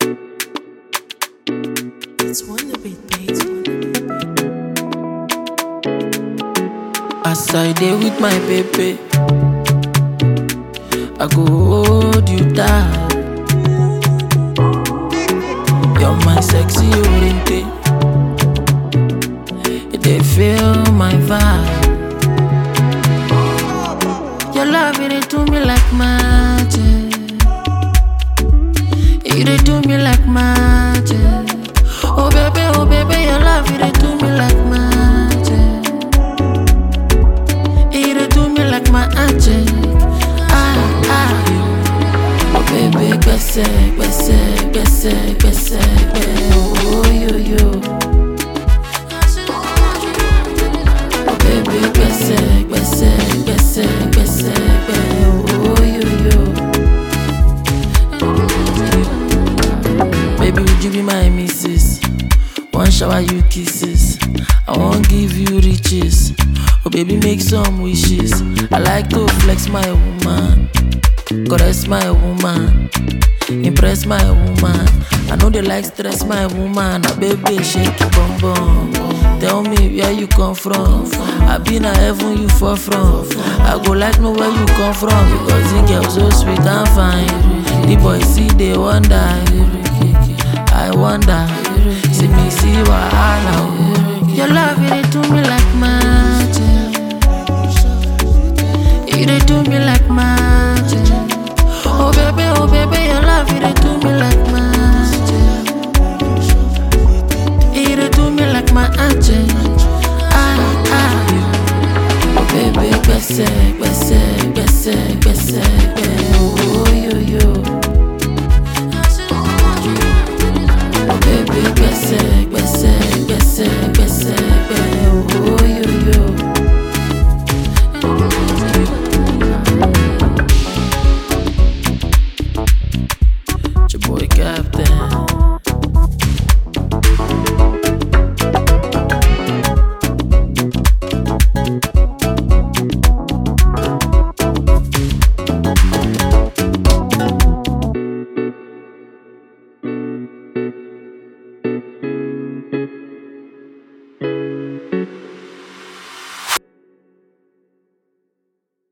It's Wonderbeat, babe. As I dey with my baby, I go hold you tight. You're my sexy oriente. They feel my vibe. Your love, it do me like magic. It do me like magic. Oh baby, your love, it do me like magic. It do me like magic. Oh baby, gbese, oh yo. Oh baby, gbese, oh yo. Baby, would you be my missus? One shower you kisses, I won't give you riches. Oh baby, make some wishes. I like to flex my woman, caress my woman, impress my woman. I know they like stress my woman. A baby, shake your bum bum. Tell me where you come from. I been a heaven you fall from. I go like know where you come from, because the girl so sweet and fine. The boys see they wonder. I wonder. See me see wahala. Your love it do me like magic. It do me like magic. Oh baby, your love it do me